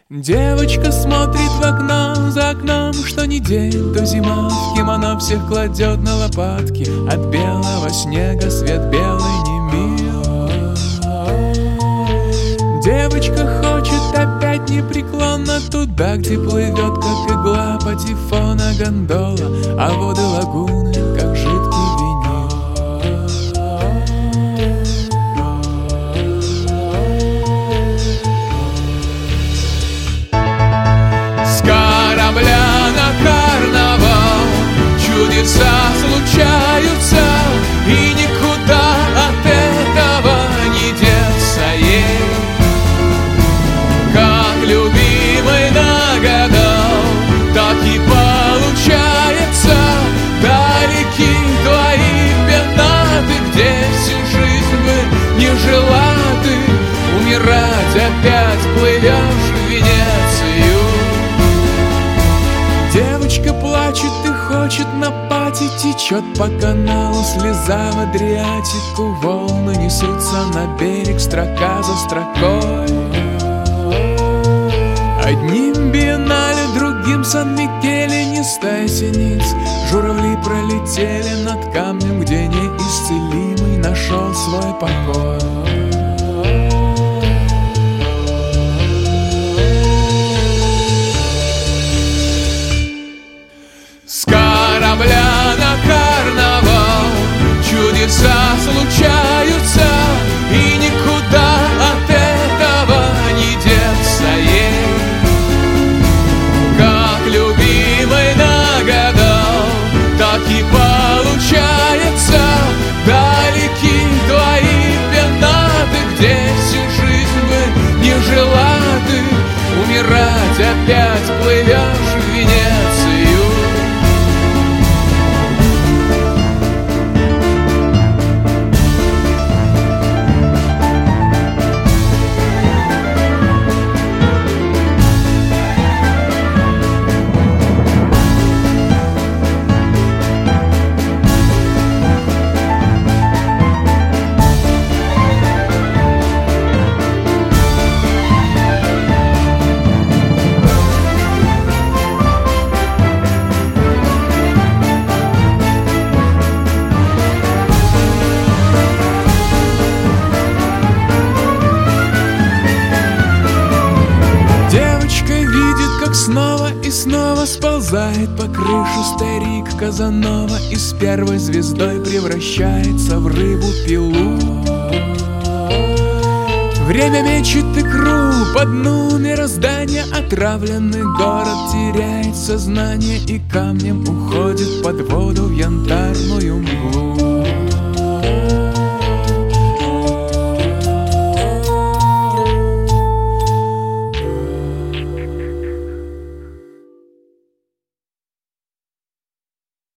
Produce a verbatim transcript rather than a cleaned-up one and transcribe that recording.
Девочка смотрит в окно, за окном что ни день, то зима. В кимоно всех кладет на лопатки, от белого снега свет белый не мил. Девочка хочет опять непреклонно туда, где плывет, как игла патефона гондола, а воды лагуны, как жидкий винил. С корабля на карнавал чудеса случаются, и никуда от этого не деться ей. Как любимый нагадал, так и получается. Далеки твои пенаты, где всю жизнь мы не желаты. Умирать опять плывешь в Венецию. Девочка плачет и хочет на пати, течет по каналу слеза в Адриатику. Волны несутся на берег, строка за строкой. Одним биеннале, другим Сан-Микеле, не стая синиц. Журавли пролетели над камнем, где неисцелимый нашел свой покой. С корабля на карнавал чудеса случаются, и никуда от этого не деться ей. Как любимый нагадал, так и получается. Далеки твои пенаты, где всю жизнь мы не желаты. Умирать опять плывешь в Венецию. Снова и снова сползает по крыше старик Казанова, и с первой звездой превращается в рыбу-пилу. Время мечет икру по дну мироздания. Отравленный город теряет сознание и камнем уходит